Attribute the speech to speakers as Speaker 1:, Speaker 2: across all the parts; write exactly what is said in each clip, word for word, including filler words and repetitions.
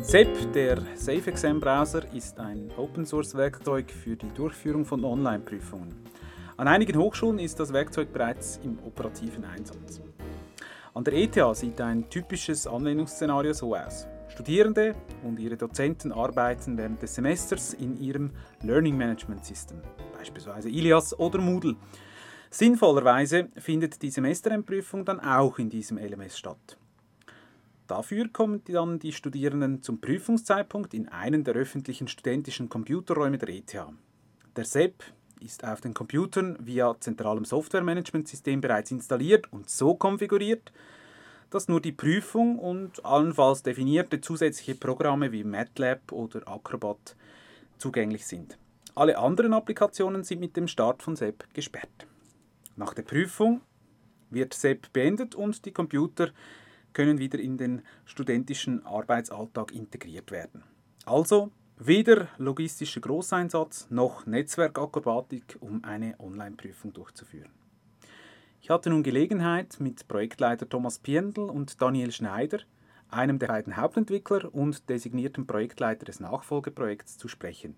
Speaker 1: S E P, der Safe Exam Browser, ist ein Open-Source-Werkzeug für die Durchführung von Online-Prüfungen. An einigen Hochschulen ist das Werkzeug bereits im operativen Einsatz. An der E T H sieht ein typisches Anwendungsszenario so aus. Studierende und ihre Dozenten arbeiten während des Semesters in ihrem Learning Management System, beispielsweise Ilias oder Moodle. Sinnvollerweise findet die Semesterendprüfung dann auch in diesem L M S statt. Dafür kommen dann die Studierenden zum Prüfungszeitpunkt in einen der öffentlichen studentischen Computerräume der E T H. Der S E P ist auf den Computern via zentralem Software-Management-System bereits installiert und so konfiguriert, dass nur die Prüfung und allenfalls definierte zusätzliche Programme wie MATLAB oder Acrobat zugänglich sind. Alle anderen Applikationen sind mit dem Start von S E P gesperrt. Nach der Prüfung wird S E P beendet und die Computer können wieder in den studentischen Arbeitsalltag integriert werden. Also weder logistischer Großeinsatz noch Netzwerkakrobatik, um eine Online-Prüfung durchzuführen. Ich hatte nun Gelegenheit, mit Projektleiter Thomas Piendl und Daniel Schneider, einem der beiden Hauptentwickler und designierten Projektleiter des Nachfolgeprojekts, zu sprechen.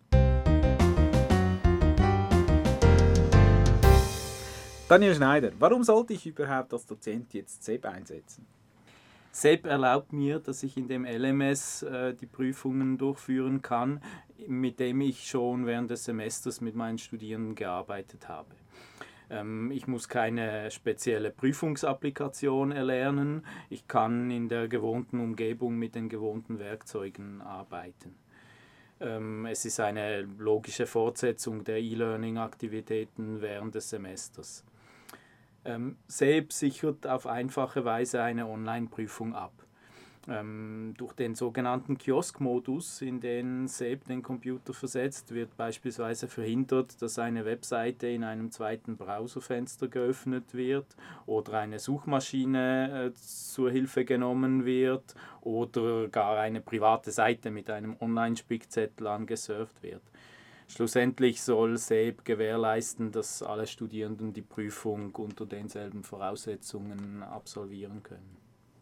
Speaker 1: Daniel Schneider, warum sollte ich überhaupt als Dozent jetzt S E P einsetzen?
Speaker 2: S E P erlaubt mir, dass ich in dem L M S äh, die Prüfungen durchführen kann, mit dem ich schon während des Semesters mit meinen Studierenden gearbeitet habe. Ähm, ich muss keine spezielle Prüfungsapplikation erlernen. Ich kann in der gewohnten Umgebung mit den gewohnten Werkzeugen arbeiten. Ähm, es ist eine logische Fortsetzung der E-Learning-Aktivitäten während des Semesters. Ähm, S E P sichert auf einfache Weise eine Online-Prüfung ab. Ähm, durch den sogenannten Kiosk-Modus, in den S E P den Computer versetzt, wird beispielsweise verhindert, dass eine Webseite in einem zweiten Browserfenster geöffnet wird oder eine Suchmaschine äh, zur Hilfe genommen wird oder gar eine private Seite mit einem Online-Spickzettel angesurft wird. Schlussendlich soll S E P gewährleisten, dass alle Studierenden die Prüfung unter denselben Voraussetzungen absolvieren können.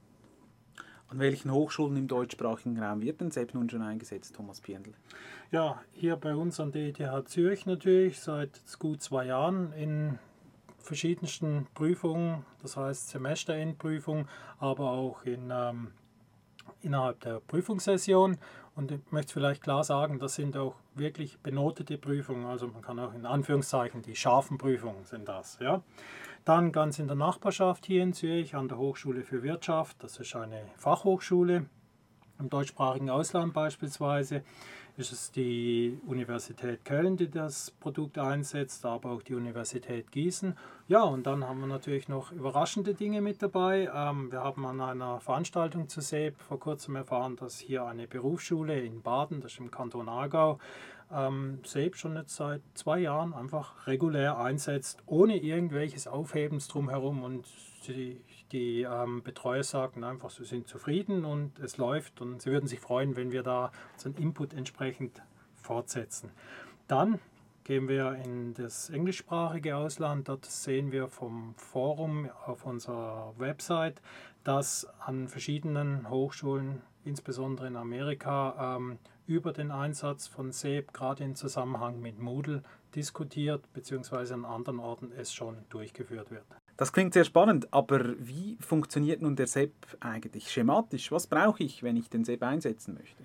Speaker 1: An welchen Hochschulen im deutschsprachigen Raum wird denn S E P nun schon eingesetzt, Thomas Piendl?
Speaker 3: Ja, hier bei uns an der E T H Zürich natürlich seit gut zwei Jahren in verschiedensten Prüfungen, das heißt Semesterendprüfung, aber auch in, ähm, innerhalb der Prüfungssession. Und ich möchte vielleicht klar sagen, das sind auch wirklich benotete Prüfungen, also man kann auch in Anführungszeichen die scharfen Prüfungen sind das. Ja. Dann ganz in der Nachbarschaft hier in Zürich an der Hochschule für Wirtschaft, das ist eine Fachhochschule im deutschsprachigen Ausland beispielsweise, ist es die Universität Köln, die das Produkt einsetzt, aber auch die Universität Gießen. Ja, und dann haben wir natürlich noch überraschende Dinge mit dabei. Ähm, wir haben an einer Veranstaltung zu S E P vor kurzem erfahren, dass hier eine Berufsschule in Baden, das ist im Kanton Aargau, ähm, S E P schon jetzt seit zwei Jahren einfach regulär einsetzt, ohne irgendwelches Aufhebens drumherum. Und die, die ähm, Betreuer sagen einfach, sie sind zufrieden und es läuft und sie würden sich freuen, wenn wir da unseren Input entsprechend fortsetzen. Dann gehen wir in das englischsprachige Ausland. Dort sehen wir vom Forum auf unserer Website, dass an verschiedenen Hochschulen, insbesondere in Amerika, ähm, über den Einsatz von S E P gerade im Zusammenhang mit Moodle diskutiert, beziehungsweise an anderen Orten es schon durchgeführt wird.
Speaker 1: Das klingt sehr spannend, aber wie funktioniert nun der S E P eigentlich schematisch? Was brauche ich, wenn ich den S E P einsetzen möchte?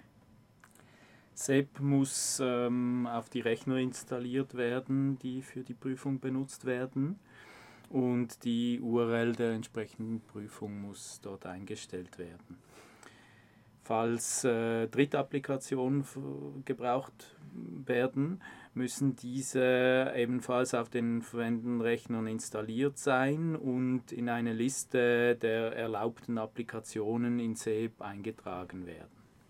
Speaker 2: S E P muss ähm, auf die Rechner installiert werden, die für die Prüfung benutzt werden, und die U R L der entsprechenden Prüfung muss dort eingestellt werden. Falls äh, Drittapplikationen f- gebraucht werden, müssen diese ebenfalls auf den verwendeten Rechnern installiert sein und in eine Liste der erlaubten Applikationen in S E P eingetragen werden.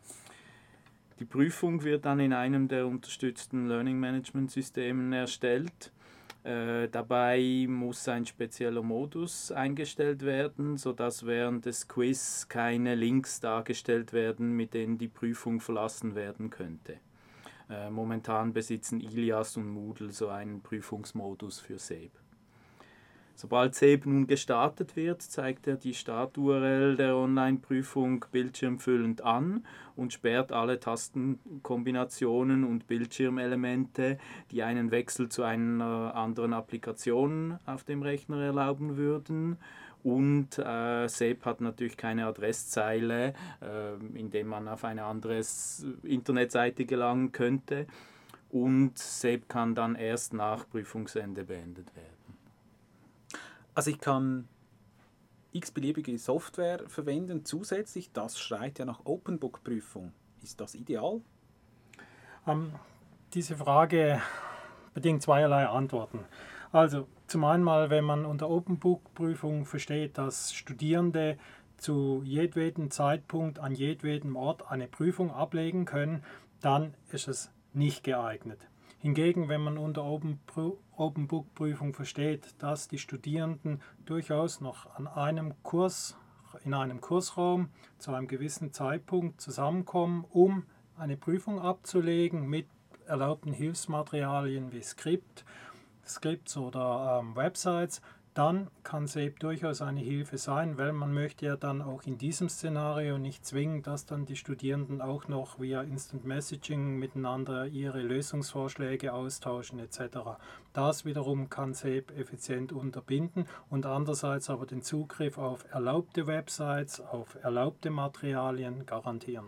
Speaker 2: Die Prüfung wird dann in einem der unterstützten Learning Management Systemen erstellt. Äh, dabei muss ein spezieller Modus eingestellt werden, sodass während des Quiz keine Links dargestellt werden, mit denen die Prüfung verlassen werden könnte. Äh, momentan besitzen Ilias und Moodle so einen Prüfungsmodus für S E P. Sobald SEB nun gestartet wird, zeigt er die Start-U R L der Online-Prüfung bildschirmfüllend an und sperrt alle Tastenkombinationen und Bildschirmelemente, die einen Wechsel zu einer anderen Applikation auf dem Rechner erlauben würden. Und äh, SEB hat natürlich keine Adresszeile, äh, in der man auf eine andere Internetseite gelangen könnte. Und SEB kann dann erst nach Prüfungsende beendet werden.
Speaker 1: Also ich kann x-beliebige Software verwenden zusätzlich. Das schreit ja nach Open-Book-Prüfung. Ist das ideal?
Speaker 3: Ähm, diese Frage bedingt zweierlei Antworten. Also zum einen mal, wenn man unter Open-Book-Prüfung versteht, dass Studierende zu jedwedem Zeitpunkt an jedwedem Ort eine Prüfung ablegen können, dann ist es nicht geeignet. Hingegen, wenn man unter Open-Book-Prüfung versteht, dass die Studierenden durchaus noch an einem Kurs, in einem Kursraum zu einem gewissen Zeitpunkt zusammenkommen, um eine Prüfung abzulegen mit erlaubten Hilfsmaterialien wie Skript, Skripts oder ähm, Websites, dann kann SEB durchaus eine Hilfe sein, weil man möchte ja dann auch in diesem Szenario nicht zwingen, dass dann die Studierenden auch noch via Instant Messaging miteinander ihre Lösungsvorschläge austauschen et cetera. Das wiederum kann SEB effizient unterbinden und andererseits aber den Zugriff auf erlaubte Websites, auf erlaubte Materialien garantieren.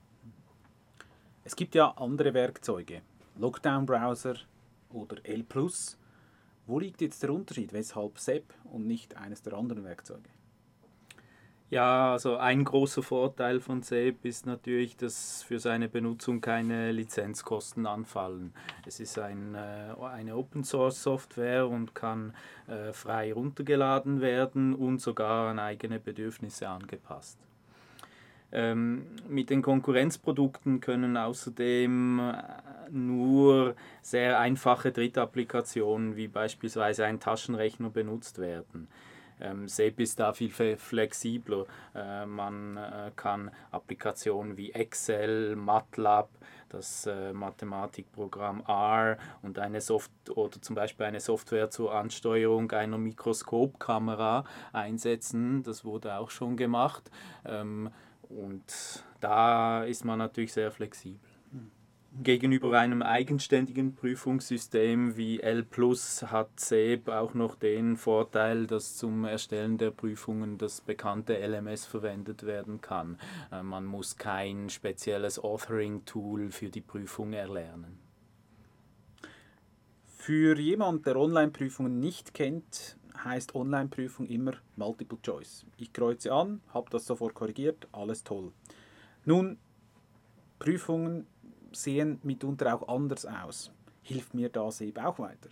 Speaker 1: Es gibt ja andere Werkzeuge, Lockdown-Browser oder L plus. Wo liegt jetzt der Unterschied? Weshalb SEB und nicht eines der anderen Werkzeuge?
Speaker 2: Ja, also ein großer Vorteil von SEB ist natürlich, dass für seine Benutzung keine Lizenzkosten anfallen. Es ist ein, äh, eine Open-Source-Software und kann äh, frei runtergeladen werden und sogar an eigene Bedürfnisse angepasst. Ähm, mit den Konkurrenzprodukten können außerdem nur sehr einfache Drittapplikationen wie beispielsweise ein Taschenrechner benutzt werden. Ähm, SEB ist da viel flexibler. Äh, man äh, kann Applikationen wie Excel, MATLAB, das äh, Mathematikprogramm R und eine Soft oder zum Beispiel eine Software zur Ansteuerung einer Mikroskopkamera einsetzen. Das wurde auch schon gemacht. Ähm, Und da ist man natürlich sehr flexibel. Gegenüber einem eigenständigen Prüfungssystem wie L plus hat SEB auch noch den Vorteil, dass zum Erstellen der Prüfungen das bekannte L M S verwendet werden kann. Man muss kein spezielles Authoring-Tool für die Prüfung erlernen.
Speaker 1: Für jemanden, der Online-Prüfungen nicht kennt, heißt Online-Prüfung immer Multiple Choice. Ich kreuze an, habe das sofort korrigiert, alles toll. Nun, Prüfungen sehen mitunter auch anders aus. Hilft mir das eben auch weiter?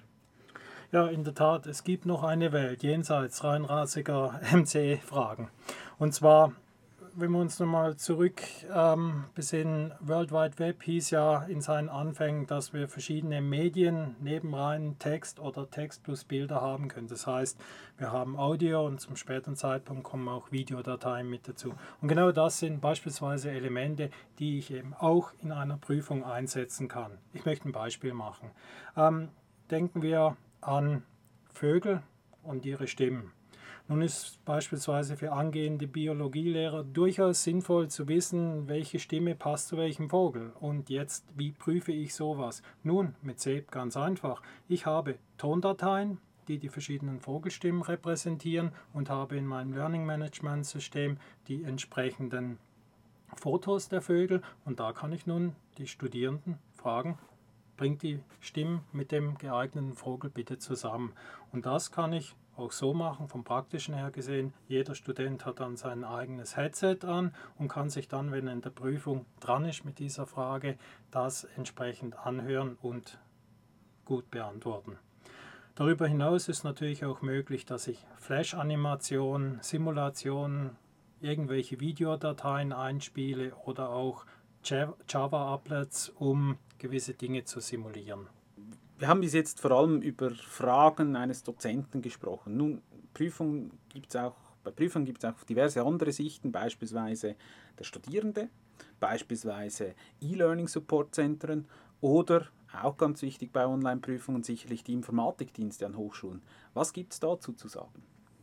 Speaker 3: Ja, in der Tat, es gibt noch eine Welt jenseits reinrassiger M C E-Fragen. Und zwar, wenn wir uns nochmal zurück ähm, besinnen, World Wide Web hieß ja in seinen Anfängen, dass wir verschiedene Medien neben rein Text oder Text plus Bilder haben können. Das heißt, wir haben Audio und zum späteren Zeitpunkt kommen auch Videodateien mit dazu. Und genau das sind beispielsweise Elemente, die ich eben auch in einer Prüfung einsetzen kann. Ich möchte ein Beispiel machen. Ähm, denken wir an Vögel und ihre Stimmen. Nun ist beispielsweise für angehende Biologielehrer durchaus sinnvoll zu wissen, welche Stimme passt zu welchem Vogel. Und jetzt, wie prüfe ich sowas? Nun, mit SEB ganz einfach. Ich habe Tondateien, die die verschiedenen Vogelstimmen repräsentieren und habe in meinem Learning Management System die entsprechenden Fotos der Vögel. Und da kann ich nun die Studierenden fragen, bringt die Stimmen mit dem geeigneten Vogel bitte zusammen. Und das kann ich auch so machen, vom Praktischen her gesehen. Jeder Student hat dann sein eigenes Headset an und kann sich dann, wenn er in der Prüfung dran ist mit dieser Frage, das entsprechend anhören und gut beantworten. Darüber hinaus ist natürlich auch möglich, dass ich Flash-Animationen, Simulationen, irgendwelche Videodateien einspiele oder auch Java-Applets, um gewisse Dinge zu simulieren.
Speaker 1: Wir haben bis jetzt vor allem über Fragen eines Dozenten gesprochen. Nun, Prüfung gibt's auch, bei Prüfungen gibt es auch diverse andere Sichten, beispielsweise der Studierende, beispielsweise E-Learning-Support-Zentren oder auch ganz wichtig bei Online-Prüfungen, sicherlich die Informatikdienste an Hochschulen. Was gibt es dazu zu sagen?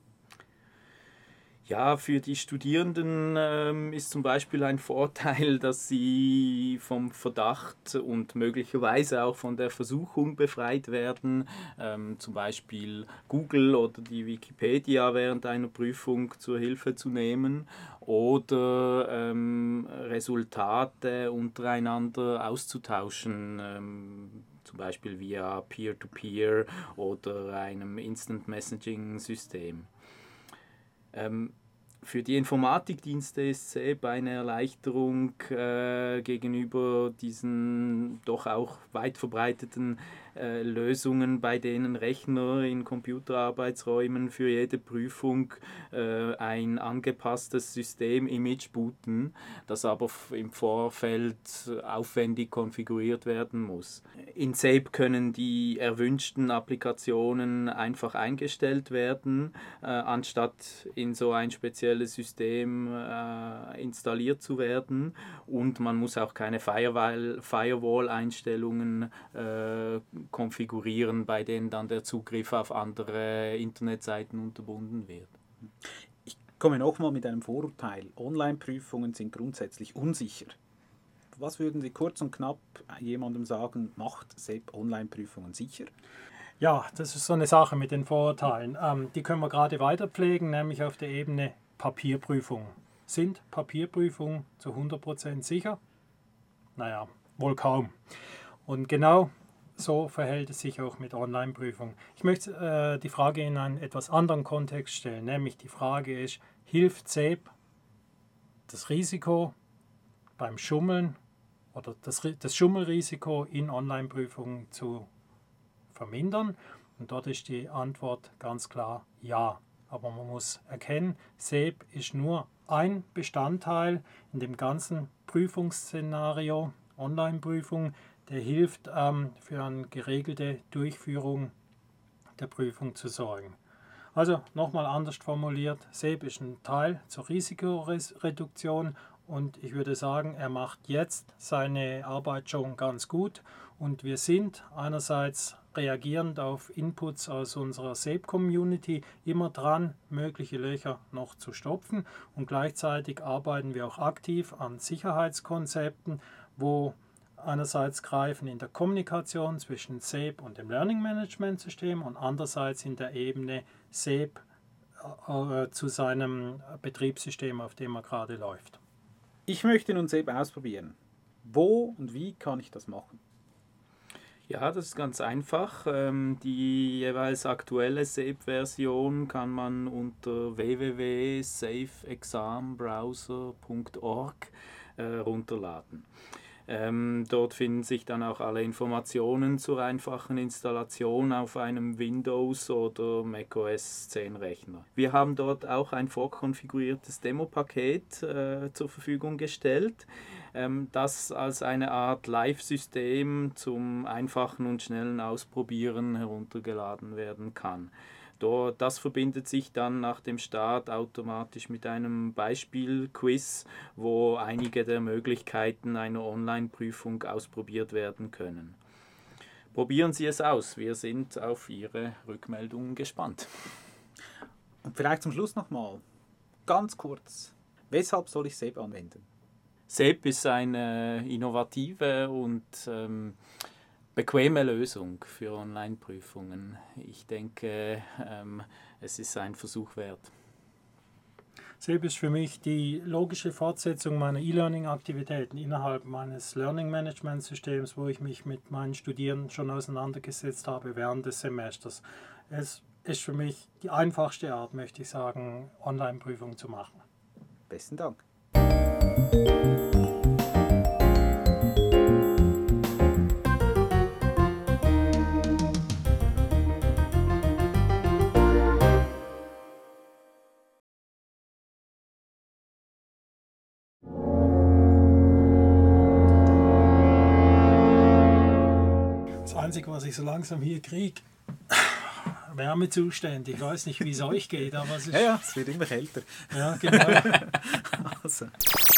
Speaker 2: Ja, für die Studierenden ähm, ist zum Beispiel ein Vorteil, dass sie vom Verdacht und möglicherweise auch von der Versuchung befreit werden, ähm, zum Beispiel Google oder die Wikipedia während einer Prüfung zur Hilfe zu nehmen oder ähm, Resultate untereinander auszutauschen, ähm, zum Beispiel via Peer-to-Peer oder einem Instant-Messaging-System. Ähm, für die Informatikdienste ist S E B eine Erleichterung äh, gegenüber diesen doch auch weit verbreiteten äh, Lösungen, bei denen Rechner in Computerarbeitsräumen für jede Prüfung äh, ein angepasstes System-Image booten, das aber im Vorfeld aufwendig konfiguriert werden muss. In S E B können die erwünschten Applikationen einfach eingestellt werden, äh, anstatt in so ein spezielles System äh, installiert zu werden, und man muss auch keine Firewall, Firewall-Einstellungen äh, konfigurieren, bei denen dann der Zugriff auf andere Internetseiten unterbunden wird.
Speaker 1: Ich komme nochmal mit einem Vorurteil. Online-Prüfungen sind grundsätzlich unsicher. Was würden Sie kurz und knapp jemandem sagen, macht S E B Online-Prüfungen sicher?
Speaker 3: Ja, das ist so eine Sache mit den Vorurteilen. Ähm, die können wir gerade weiter pflegen, nämlich auf der Ebene Papierprüfung. Sind Papierprüfungen zu hundert Prozent sicher? Naja, wohl kaum. Und genau so verhält es sich auch mit Online-Prüfungen. Ich möchte äh, die Frage in einen etwas anderen Kontext stellen, nämlich die Frage ist, hilft S E B das Risiko beim Schummeln oder das, das Schummelrisiko in Online-Prüfungen zu vermindern? Und dort ist die Antwort ganz klar ja. Aber man muss erkennen, S E B ist nur ein Bestandteil in dem ganzen Prüfungsszenario, Online-Prüfung, der hilft, ähm, für eine geregelte Durchführung der Prüfung zu sorgen. Also nochmal anders formuliert, S E B ist ein Teil zur Risikoreduktion, und ich würde sagen, er macht jetzt seine Arbeit schon ganz gut, und wir sind einerseits reagierend auf Inputs aus unserer S E B-Community immer dran, mögliche Löcher noch zu stopfen, und gleichzeitig arbeiten wir auch aktiv an Sicherheitskonzepten, wo einerseits greifen in der Kommunikation zwischen S E B und dem Learning Management System und andererseits in der Ebene S E B äh, zu seinem Betriebssystem, auf dem er gerade läuft.
Speaker 1: Ich möchte nun S E B ausprobieren. Wo und wie kann ich das machen?
Speaker 2: Ja, das ist ganz einfach. Ähm, die jeweils aktuelle S E B-Version kann man unter w w w punkt safe exam browser punkt org äh, runterladen. Ähm, dort finden sich dann auch alle Informationen zur einfachen Installation auf einem Windows- oder macOS zehn Rechner. Wir haben dort auch ein vorkonfiguriertes Demo-Paket äh, zur Verfügung gestellt, ähm, das als eine Art Live-System zum einfachen und schnellen Ausprobieren heruntergeladen werden kann. Das verbindet sich dann nach dem Start automatisch mit einem Beispiel-Quiz, wo einige der Möglichkeiten einer Online-Prüfung ausprobiert werden können. Probieren Sie es aus, wir sind auf Ihre Rückmeldungen gespannt.
Speaker 1: Und vielleicht zum Schluss nochmal, ganz kurz, weshalb soll ich S E B anwenden?
Speaker 2: S E B ist eine innovative und ähm, bequeme Lösung für Online-Prüfungen. Ich denke, ähm, es ist ein Versuch wert.
Speaker 3: S E B ist für mich die logische Fortsetzung meiner E-Learning-Aktivitäten innerhalb meines Learning-Management-Systems, wo ich mich mit meinen Studierenden schon auseinandergesetzt habe während des Semesters. Es ist für mich die einfachste Art, möchte ich sagen, Online-Prüfungen zu machen.
Speaker 1: Besten Dank.
Speaker 3: Das Einzige, was ich so langsam hier kriege, Wärmezustände. Ich weiß nicht, wie es euch geht, aber es ist...
Speaker 1: Ja, ja, es wird immer kälter.
Speaker 3: Ja, genau.
Speaker 1: Also.